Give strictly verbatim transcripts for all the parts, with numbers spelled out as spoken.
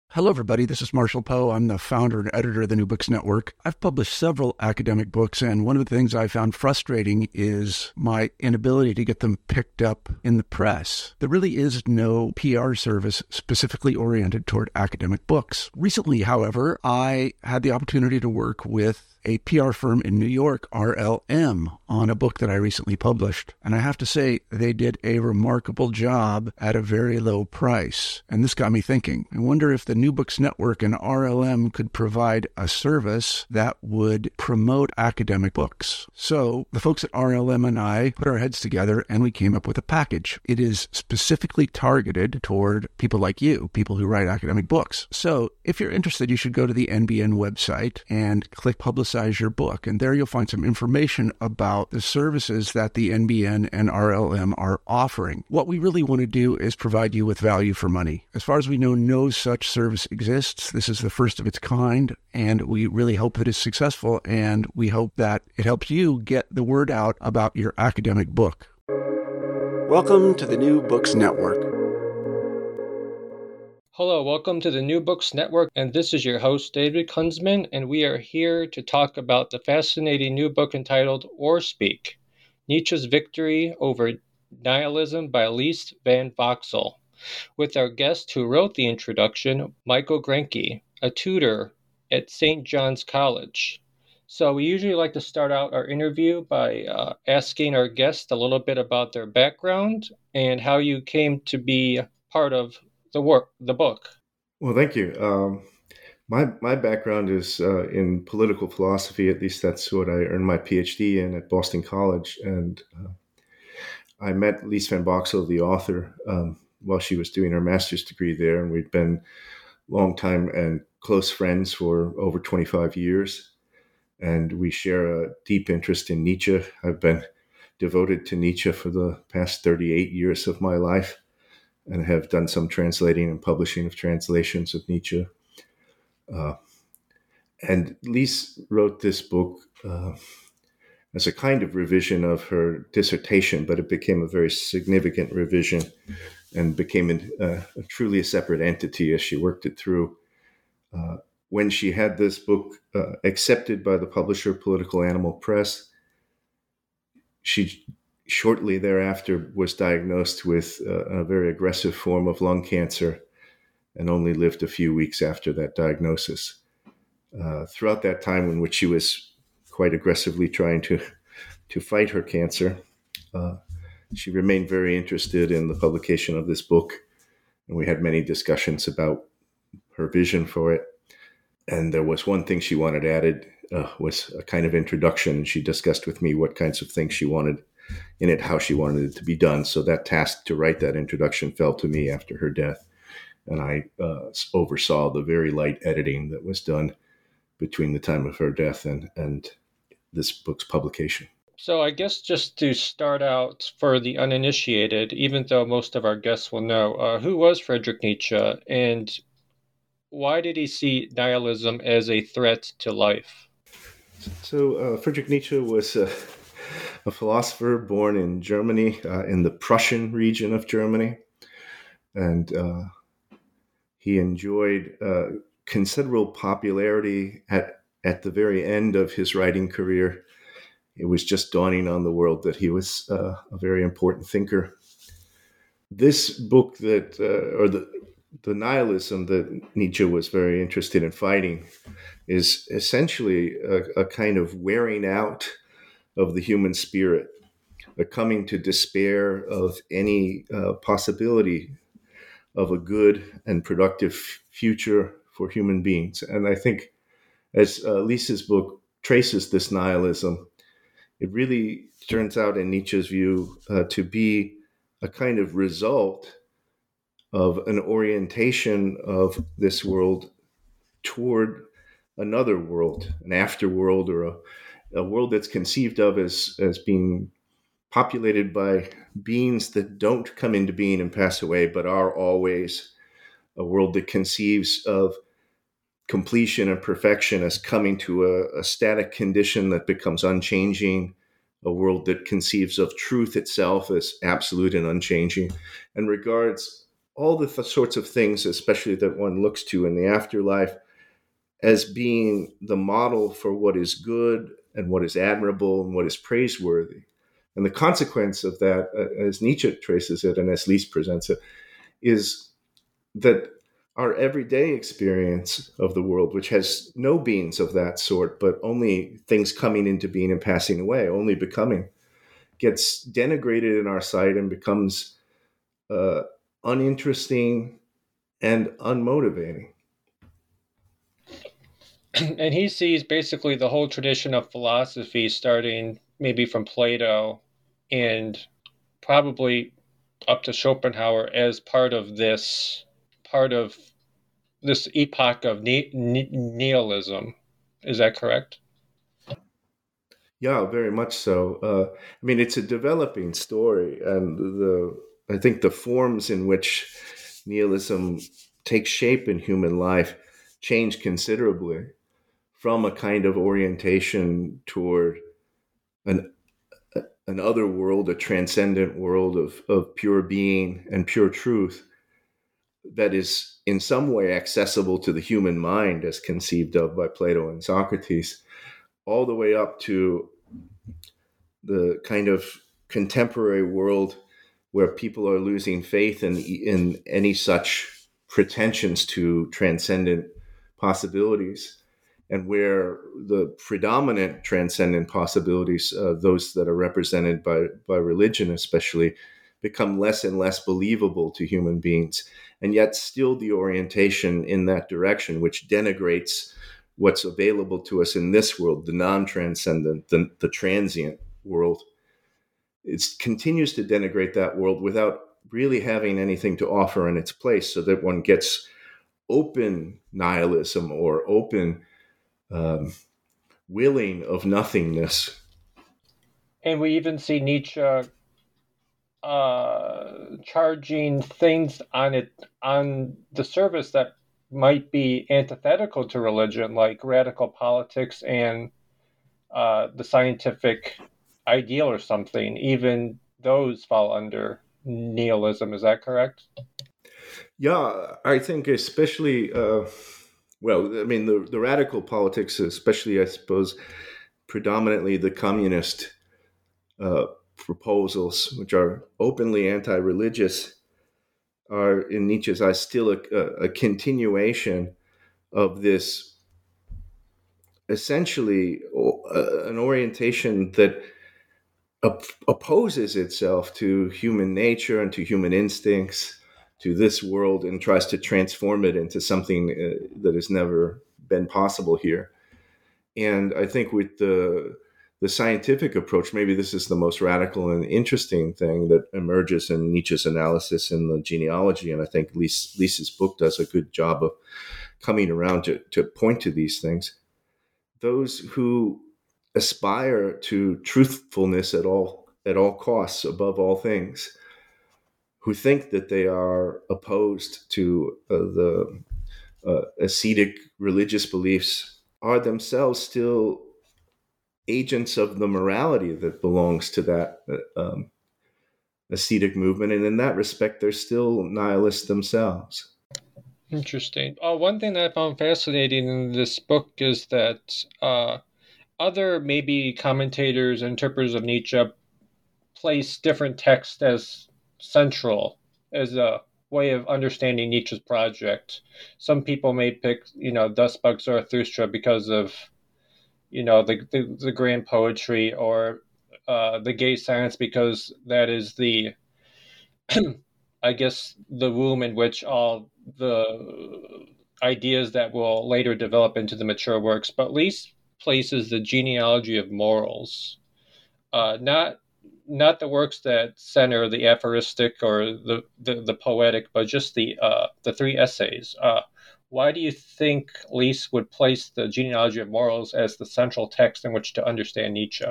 Hello, everybody. This is Marshall Poe. I'm the founder and editor of the New Books Network. I've published several academic books, and one of the things I found frustrating is my inability to get them picked up in the press. There really is no P R service specifically oriented toward academic books. Recently, however, I had the opportunity to work with a P R firm in New York, R L M, on a book that I recently published. And I have to say, they did a remarkable job at a very low price. And this got me thinking. I wonder if the New Books Network and R L M could provide a service that would promote academic books. So the folks at R L M and I put our heads together and we came up with a package. It is specifically targeted toward people like you, people who write academic books. So if you're interested, you should go to the N B N website and click Publicize your book. And there you'll find some information about the services that the N B N and R L M are offering. What we really want to do is provide you with value for money. As far as we know, no such service exists. This is the first of its kind, and we really hope that it's successful, and we hope that it helps you get the word out about your academic book. Welcome to the New Books Network. Hello, welcome to the New Books Network, and this is your host, David Kunzman, and we are here to talk about the fascinating new book entitled Or Speak, Nietzsche's Victory Over Nihilism by Lise Van Voxel, with our guest who wrote the introduction, Michael Grenke, a tutor at Saint John's College. So we usually like to start out our interview by uh, asking our guest a little bit about their background and how you came to be part of the work, the book. Well, thank you. Um, my my background is uh, in political philosophy. At least that's what I earned my P H D in at Boston College. And uh, I met Lise Van Voxel, the author, um, while she was doing her master's degree there. And we'd been longtime and close friends for over twenty-five years. And we share a deep interest in Nietzsche. I've been devoted to Nietzsche for the past thirty-eight years of my life, and have done some translating and publishing of translations of Nietzsche. Uh, and Lise wrote this book uh, as a kind of revision of her dissertation, but it became a very significant revision and became an, uh, a truly a separate entity as she worked it through. Uh, when she had this book uh, accepted by the publisher, Political Animal Press, she shortly thereafter was diagnosed with uh, a very aggressive form of lung cancer and only lived a few weeks after that diagnosis. Uh, throughout that time in which she was quite aggressively trying to, to fight her cancer, uh, she remained very interested in the publication of this book. And we had many discussions about her vision for it. And there was one thing she wanted added, uh, was a kind of introduction. And she discussed with me what kinds of things she wanted in it, how she wanted it to be done. So that task to write that introduction fell to me after her death. And I uh, oversaw the very light editing that was done between the time of her death and, and this book's publication. So I guess just to start out for the uninitiated, even though most of our guests will know, uh, who was Friedrich Nietzsche and why did he see nihilism as a threat to life? So uh, Friedrich Nietzsche was uh, a philosopher born in Germany, uh, in the Prussian region of Germany. And uh, he enjoyed uh, considerable popularity at, at the very end of his writing career. It was just dawning on the world that he was uh, a very important thinker. This book that, uh, or the, the nihilism that Nietzsche was very interested in fighting is essentially a, a kind of wearing out of the human spirit, a coming to despair of any uh, possibility of a good and productive future for human beings. And I think as uh, Lisa's book traces this nihilism, it really turns out in Nietzsche's view uh, to be a kind of result of an orientation of this world toward another world, an afterworld, or a, a world that's conceived of as, as being populated by beings that don't come into being and pass away, but are always a world that conceives of completion and perfection as coming to a, a static condition that becomes unchanging, a world that conceives of truth itself as absolute and unchanging, and regards all the th- sorts of things, especially that one looks to in the afterlife, as being the model for what is good and what is admirable and what is praiseworthy. And the consequence of that, uh, as Nietzsche traces it and as Lys presents it, is that our everyday experience of the world, which has no beings of that sort, but only things coming into being and passing away, only becoming, gets denigrated in our sight and becomes uh, uninteresting and unmotivating. And he sees basically the whole tradition of philosophy starting maybe from Plato and probably up to Schopenhauer as part of this part of this epoch of ne- ne- nihilism. Is that correct? Yeah, very much so. Uh, I mean, it's a developing story, and the I think the forms in which nihilism takes shape in human life change considerably from a kind of orientation toward an an other world, a transcendent world of, of pure being and pure truth that is in some way accessible to the human mind as conceived of by Plato and Socrates, all the way up to the kind of contemporary world where people are losing faith in, in any such pretensions to transcendent possibilities, and where the predominant transcendent possibilities, uh, those that are represented by, by religion especially, become less and less believable to human beings. And yet still the orientation in that direction, which denigrates what's available to us in this world, the non-transcendent, the, the transient world, it continues to denigrate that world without really having anything to offer in its place, so that one gets open nihilism or open um, willing of nothingness. And we even see Nietzsche uh, charging things on it on the surface that might be antithetical to religion, like radical politics and uh, the scientific ideal or something. Even those fall under nihilism. Is that correct? Yeah, I think especially, uh, well, I mean, the, the radical politics, especially, I suppose, predominantly the communist uh, proposals, which are openly anti-religious, are in Nietzsche's eyes still a, a continuation of this, essentially uh, an orientation that op- opposes itself to human nature and to human instincts, to this world, and tries to transform it into something uh, that has never been possible here. And I think with the the scientific approach, maybe this is the most radical and interesting thing that emerges in Nietzsche's analysis in the genealogy. And I think Lys, Lys's book does a good job of coming around to, to point to these things. Those who aspire to truthfulness at all at all costs, above all things, who think that they are opposed to uh, the uh, ascetic religious beliefs, are themselves still agents of the morality that belongs to that uh, um, ascetic movement. And in that respect, they're still nihilists themselves. Interesting. Oh, one thing that I found fascinating in this book is that uh, other maybe commentators and interpreters of Nietzsche place different texts as central, as a way of understanding Nietzsche's project. Some people may pick, you know, Das Buch Zarathustra because of, you know, the the, the grand poetry, or uh, the gay science because that is the, I guess, the womb in which all the ideas that will later develop into the mature works. But Lys places the genealogy of morals, uh, not not the works that center the aphoristic or the, the, the poetic, but just the uh, the three essays. Uh, why do you think Lys would place the genealogy of morals as the central text in which to understand Nietzsche?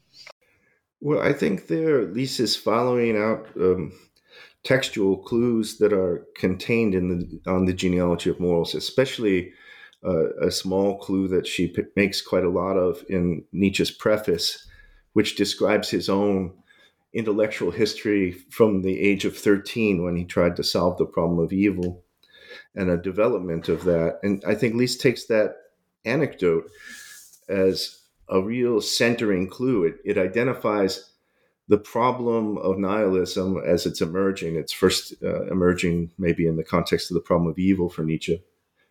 Well, I think there Lys is following out um, textual clues that are contained in the on the genealogy of morals, especially uh, a small clue that she p- makes quite a lot of in Nietzsche's preface, which describes his own intellectual history from the age of thirteen when he tried to solve the problem of evil and a development of that. And I think Lise takes that anecdote as a real centering clue. It, it identifies the problem of nihilism as it's emerging. It's first uh, emerging maybe in the context of the problem of evil for Nietzsche.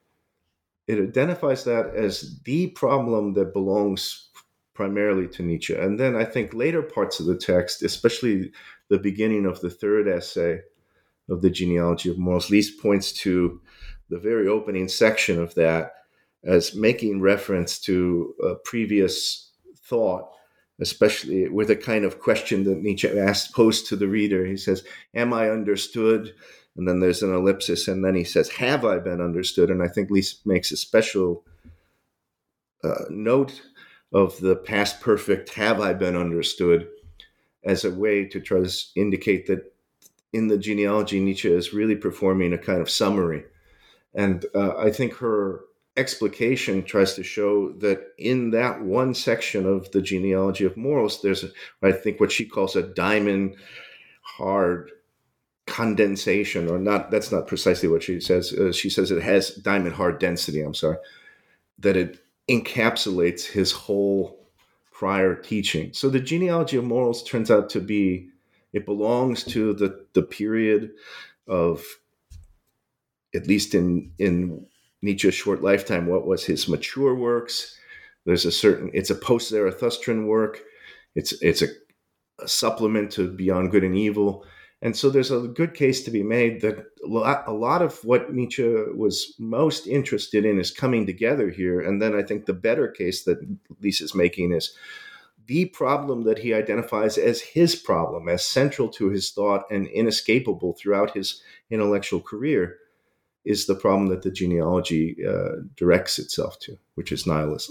It identifies that as the problem that belongs primarily to Nietzsche. And then I think later parts of the text, especially the beginning of the third essay of the Genealogy of Morals, Lise points to the very opening section of that as making reference to a previous thought, especially with a kind of question that Nietzsche asked, posed to the reader. He says, am I understood? And then there's an ellipsis, and then he says, have I been understood? And I think Lise makes a special uh, note of the past perfect, have I been understood, as a way to try to indicate that in the genealogy, Nietzsche is really performing a kind of summary. And uh, I think her explication tries to show that in that one section of the Genealogy of Morals, there's, a, I think, what she calls a diamond hard condensation, or not, that's not precisely what she says. Uh, she says it has diamond hard density, I'm sorry, that it encapsulates his whole prior teaching. So the Genealogy of Morals turns out to be, it belongs to the, the period of, at least in, in Nietzsche's short lifetime, what was his mature works. There's a certain, it's a post-Zarathustrian work. It's, it's a, a supplement to Beyond Good and Evil. And so there's a good case to be made that a lot of what Nietzsche was most interested in is coming together here. And then I think the better case that Lise is making is the problem that he identifies as his problem, as central to his thought and inescapable throughout his intellectual career, is the problem that the genealogy uh, directs itself to, which is nihilism.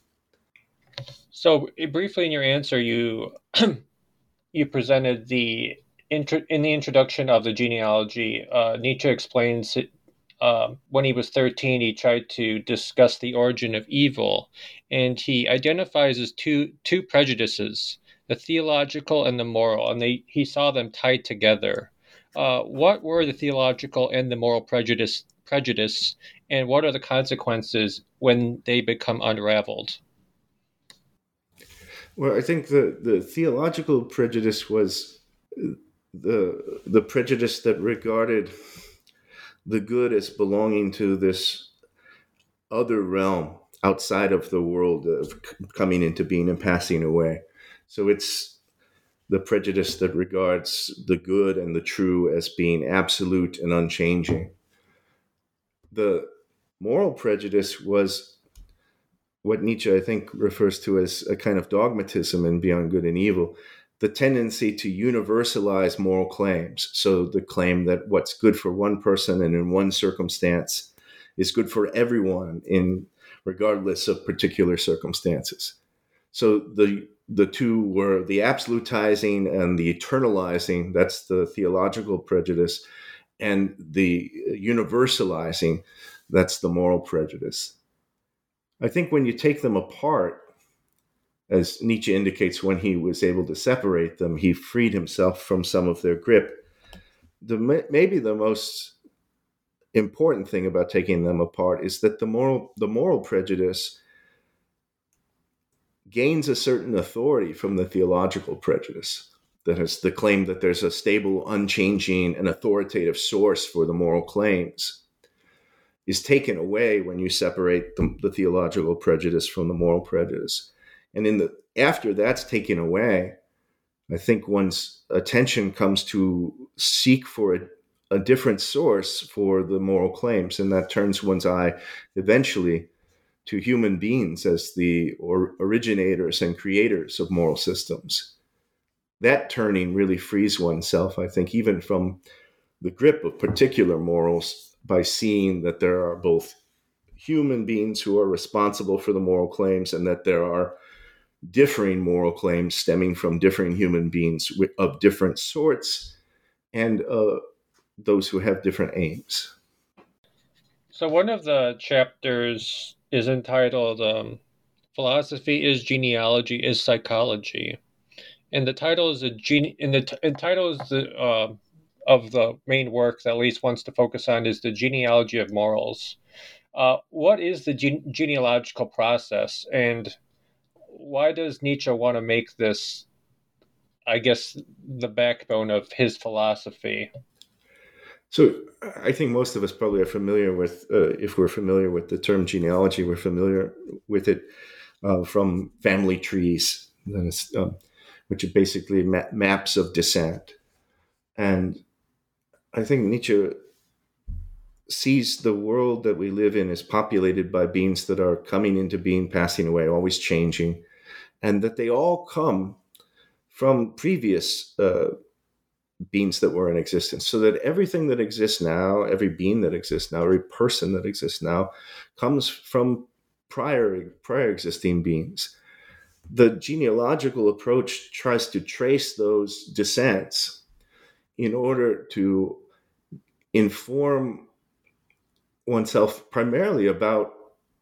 So briefly in your answer, you you presented the intro, in the introduction of the genealogy, uh, Nietzsche explains uh, when he was thirteen, he tried to discuss the origin of evil, and he identifies as two two prejudices, the theological and the moral, and they he saw them tied together. Uh, what were the theological and the moral prejudice, prejudice, and what are the consequences when they become unraveled? Well, I think the, the theological prejudice was the the prejudice that regarded the good as belonging to this other realm outside of the world of coming into being and passing away. So it's the prejudice that regards the good and the true as being absolute and unchanging. The moral prejudice was what Nietzsche, I think, refers to as a kind of dogmatism in Beyond Good and Evil, the tendency to universalize moral claims. So the claim that what's good for one person and in one circumstance is good for everyone, in regardless of particular circumstances. So the the two were the absolutizing and the eternalizing, that's the theological prejudice, and the universalizing, that's the moral prejudice. I think when you take them apart, as Nietzsche indicates, when he was able to separate them, he freed himself from some of their grip. The, maybe the most important thing about taking them apart is that the moral, the moral prejudice gains a certain authority from the theological prejudice. That is the claim that there's a stable, unchanging, and authoritative source for the moral claims is taken away when you separate the, the theological prejudice from the moral prejudice. And in the after that's taken away, I think one's attention comes to seek for a, a different source for the moral claims, and that turns one's eye eventually to human beings as the or originators and creators of moral systems. That turning really frees oneself, I think, even from the grip of particular morals, by seeing that there are both human beings who are responsible for the moral claims and that there are differing moral claims stemming from differing human beings of different sorts and uh, those who have different aims. So one of the chapters is entitled um, Philosophy is Genealogy is Psychology. And the title is a gene. And the, t- and title is the uh, of the main work that Leith wants to focus on is the genealogy of morals. Uh, what is the gene- genealogical process, and why does Nietzsche want to make this, I guess, the backbone of his philosophy? So I think most of us probably are familiar with, uh, if we're familiar with the term genealogy, we're familiar with it uh, from family trees, that is, um, which are basically ma- maps of descent. And I think Nietzsche sees the world that we live in as populated by beings that are coming into being, passing away, always changing, and that they all come from previous uh, beings that were in existence, so that everything that exists now, every being that exists now, every person that exists now, comes from prior prior existing beings. The genealogical approach tries to trace those descents in order to inform oneself primarily about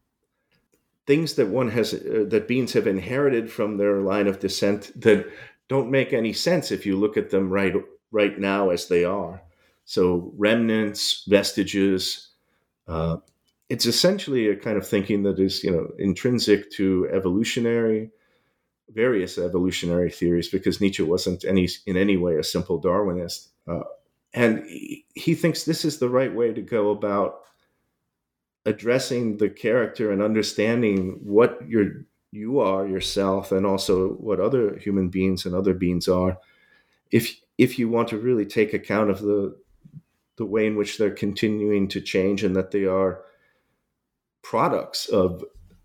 things that one has uh, that beings have inherited from their line of descent that don't make any sense if you look at them right right now as they are. So remnants, vestiges. Uh, it's essentially a kind of thinking that is, you know, intrinsic to evolutionary, various evolutionary theories, because Nietzsche wasn't any in any way a simple Darwinist, uh, and he, he thinks this is the right way to go about addressing the character and understanding what you're, you are yourself, and also what other human beings and other beings are, if if you want to really take account of the the way in which they're continuing to change, and that they are products of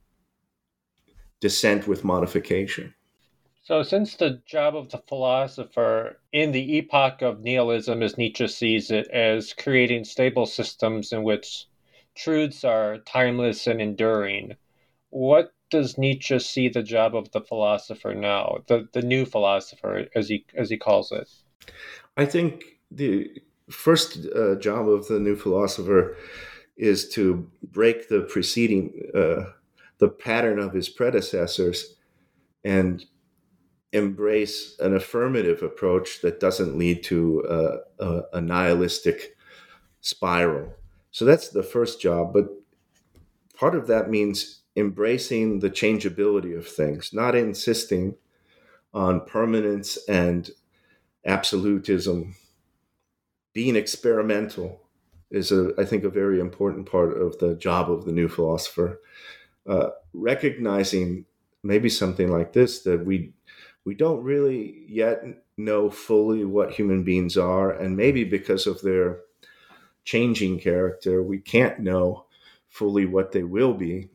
descent with modification. So, since the job of the philosopher in the epoch of nihilism, as Nietzsche sees it, as creating stable systems in which truths are timeless and enduring, what does Nietzsche see the job of the philosopher now, the, the new philosopher, as he as he calls it? I think the first uh, job of the new philosopher is to break the preceding, uh, the pattern of his predecessors, and embrace an affirmative approach that doesn't lead to uh, a, a nihilistic spiral. So that's the first job. But part of that means embracing the changeability of things, not insisting on permanence and absolutism. Being experimental is, a, I think, a very important part of the job of the new philosopher. Uh, recognizing maybe something like this, that we we don't really yet know fully what human beings are, and maybe because of their changing character, we can't know fully what they will be.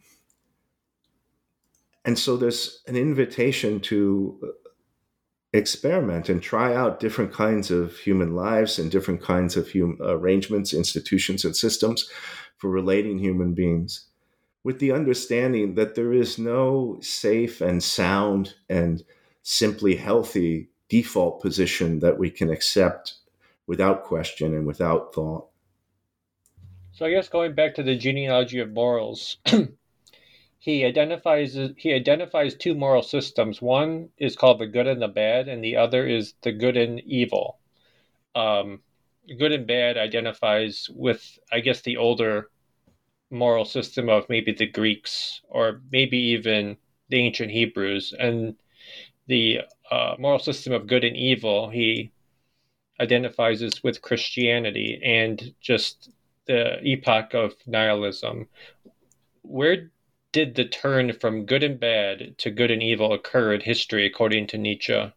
And so there's an invitation to experiment and try out different kinds of human lives and different kinds of human arrangements, institutions, and systems for relating human beings, with the understanding that there is no safe and sound and simply healthy default position that we can accept without question and without thought. So I guess going back to the genealogy of morals, he identifies he identifies two moral systems. One is called the good and the bad, and the other is the good and evil. Um, good and bad identifies with, I guess, the older moral system of maybe the Greeks or maybe even the ancient Hebrews, and the uh, moral system of good and evil he identifies as with Christianity and just the epoch of nihilism. Where did the turn from good and bad to good and evil occur in history, according to Nietzsche?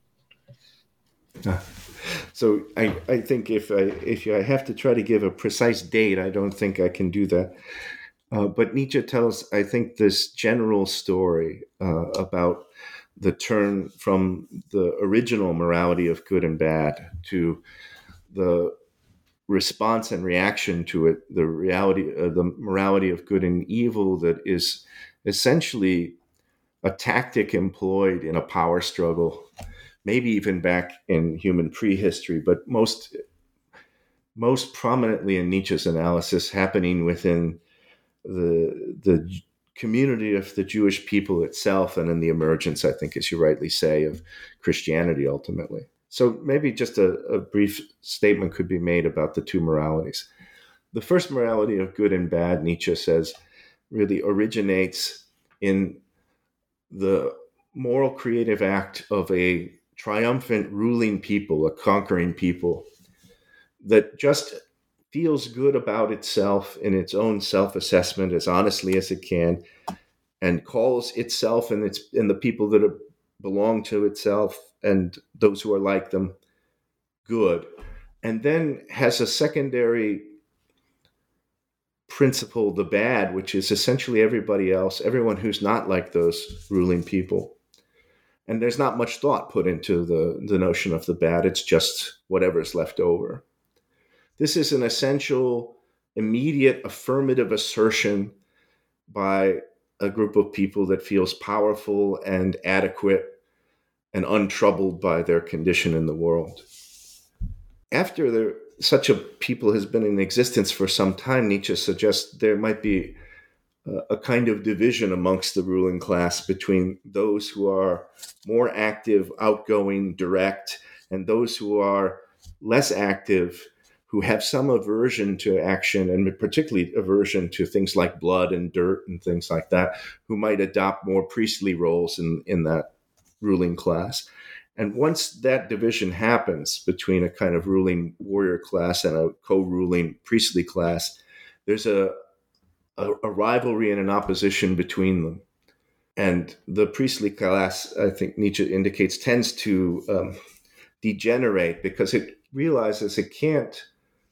So I, I think if I if I have to try to give a precise date, I don't think I can do that. Uh, but Nietzsche tells, I think, this general story uh, about the turn from the original morality of good and bad to the response and reaction to it, the reality, uh, the morality of good and evil, that is essentially a tactic employed in a power struggle, maybe even back in human prehistory, but most most prominently in Nietzsche's analysis, happening within the the community of the Jewish people itself and in the emergence, I think, as you rightly say, of Christianity ultimately. So maybe just a, a brief statement could be made about the two moralities. The first morality of good and bad, Nietzsche says, really originates in the moral creative act of a triumphant ruling people, a conquering people that just feels good about itself in its own self-assessment as honestly as it can, and calls itself and its and the people that are, belong to itself and those who are like them good, and then has a secondary principle, the bad, which is essentially everybody else, everyone who's not like those ruling people. And there's not much thought put into the, the notion of the bad. It's just whatever's left over. This is an essential, immediate, affirmative assertion by a group of people that feels powerful and adequate and untroubled by their condition in the world. After there, such a people has been in existence for some time, Nietzsche suggests there might be a, a kind of division amongst the ruling class between those who are more active, outgoing, direct, and those who are less active, who have some aversion to action, and particularly aversion to things like blood and dirt and things like that, who might adopt more priestly roles in, in that ruling class. And once that division happens between a kind of ruling warrior class and a co-ruling priestly class, there's a, a, a rivalry and an opposition between them. And the priestly class, I think Nietzsche indicates, tends to um, degenerate because it realizes it can't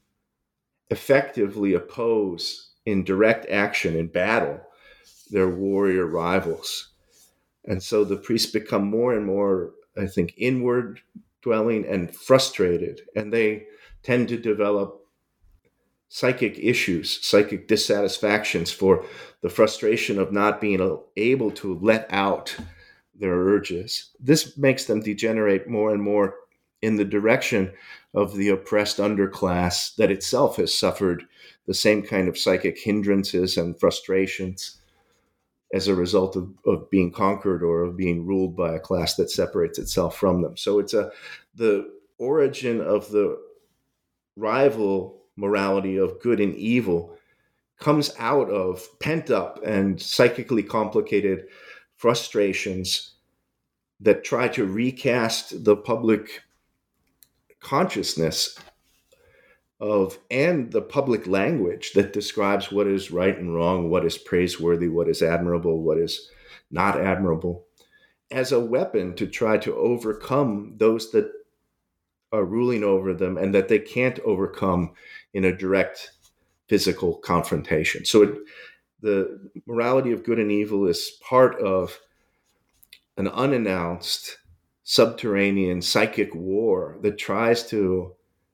effectively oppose in direct action, in battle, their warrior rivals. And so the priests become more and more, I think, inward dwelling and frustrated. And they tend to develop psychic issues, psychic dissatisfactions for the frustration of not being able to let out their urges. This makes them degenerate more and more in the direction of the oppressed underclass that itself has suffered the same kind of psychic hindrances and frustrations as a result of, of being conquered or of being ruled by a class that separates itself from them. So it's a the origin of the rival morality of good and evil comes out of pent-up and psychically complicated frustrations that try to recast the public consciousness of and the public language that describes what is right and wrong, what is praiseworthy, what is admirable, what is not admirable, as a weapon to try to overcome those that are ruling over them and that they can't overcome in a direct physical confrontation. So it, the morality of good and evil is part of an unannounced subterranean psychic war that tries to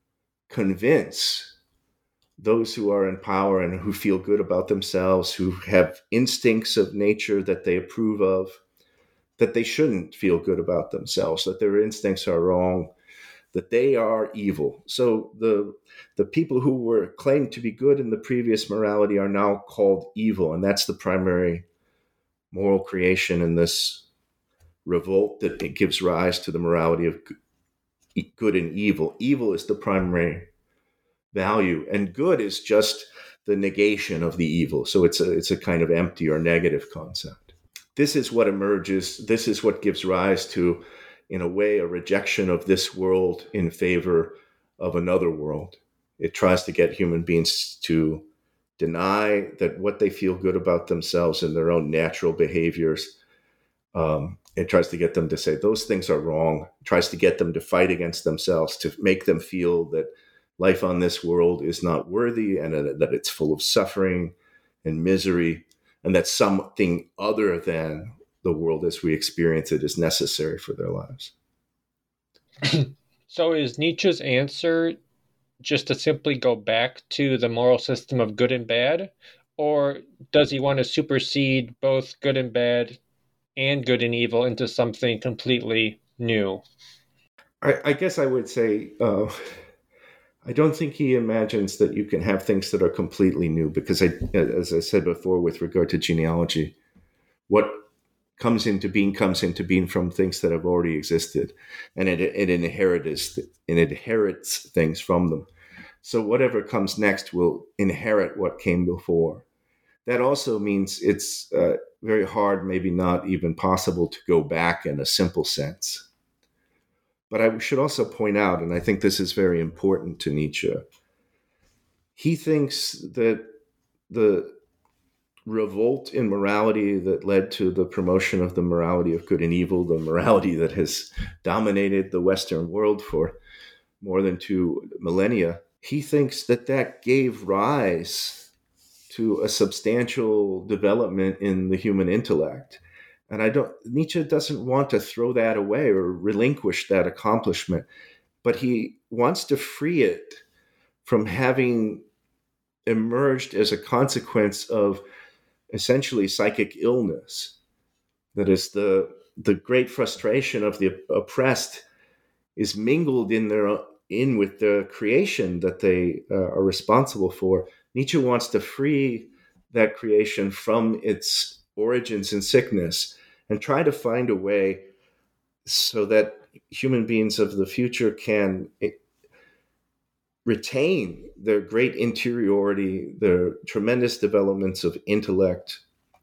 convince those who are in power and who feel good about themselves, who have instincts of nature that they approve of, that they shouldn't feel good about themselves, that their instincts are wrong, that they are evil. So the the people who were claimed to be good in the previous morality are now called evil, and that's the primary moral creation in this revolt that it gives rise to the morality of good and evil. Evil is the primary value, and good is just the negation of the evil. So it's a it's a kind of empty or negative concept. This is what emerges. This is what gives rise to, in a way, a rejection of this world in favor of another world. It tries to get human beings to deny that what they feel good about themselves and their own natural behaviors. Um, it tries to get them to say those things are wrong. It tries to get them to fight against themselves, to make them feel that life on this world is not worthy and that it's full of suffering and misery, and that something other than the world as we experience it is necessary for their lives. So is Nietzsche's answer just to simply go back to the moral system of good and bad? Or does he want to supersede both good and bad and good and evil into something completely new? I, I guess I would say, uh, I don't think he imagines that you can have things that are completely new, because I, as I said before, with regard to genealogy, what comes into being comes into being from things that have already existed, and it, it inherits it inherits things from them. So whatever comes next will inherit what came before. That also means it's uh, very hard, maybe not even possible, to go back in a simple sense. But I should also point out, and I think this is very important to Nietzsche, he thinks that the revolt in morality that led to the promotion of the morality of good and evil, the morality that has dominated the Western world for more than two millennia, he thinks that that gave rise to a substantial development in the human intellect. And I don't, Nietzsche doesn't want to throw that away or relinquish that accomplishment, but he wants to free it from having emerged as a consequence of essentially psychic illness. That is, the the great frustration of the oppressed is mingled in their in with the creation that they uh, are responsible for. Nietzsche wants to free that creation from its origins in sickness and try to find a way so that human beings of the future can retain their great interiority, their tremendous developments of intellect,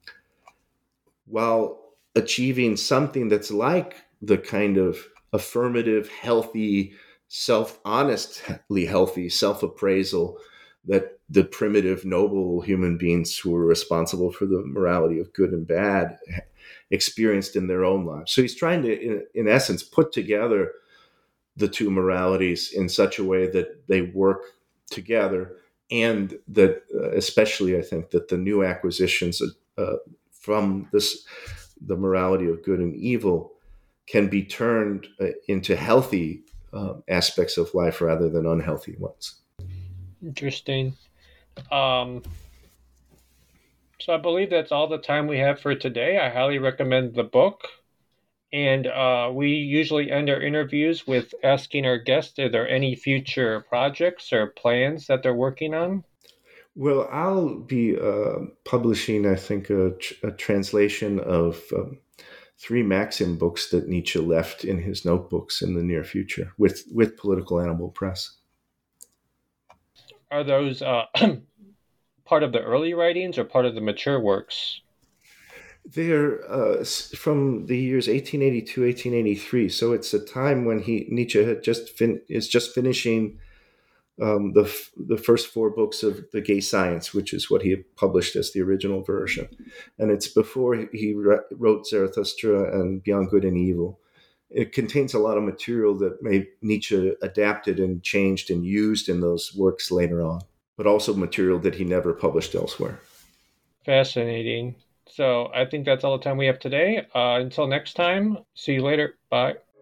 while achieving something that's like the kind of affirmative, healthy, self-honestly healthy self-appraisal that the primitive, noble human beings who were responsible for the morality of good and bad experienced in their own lives. So he's trying to, in, in essence, put together the two moralities in such a way that they work together, and that uh, especially I think that the new acquisitions uh, from this, the morality of good and evil, can be turned uh, into healthy uh, aspects of life rather than unhealthy ones. Interesting. Um, so I believe that's all the time we have for today. I highly recommend the book. And uh, we usually end our interviews with asking our guests, are there any future projects or plans that they're working on? Well, I'll be uh, publishing, I think, a, a translation of um, three Maxim books that Nietzsche left in his notebooks in the near future with, with Political Animal Press. Are those uh, part of the early writings or part of the mature works? They're uh, from the years eighteen eighty-two, eighteen eighty-three. So it's a time when he Nietzsche had just fin- is just finishing um, the f- the first four books of The Gay Science, which is what he had published as the original version, and it's before he re- wrote Zarathustra and Beyond Good and Evil. It contains a lot of material that made Nietzsche adapted and changed and used in those works later on, but also material that he never published elsewhere. Fascinating. So I think that's all the time we have today. Uh, until next time, see you later. Bye.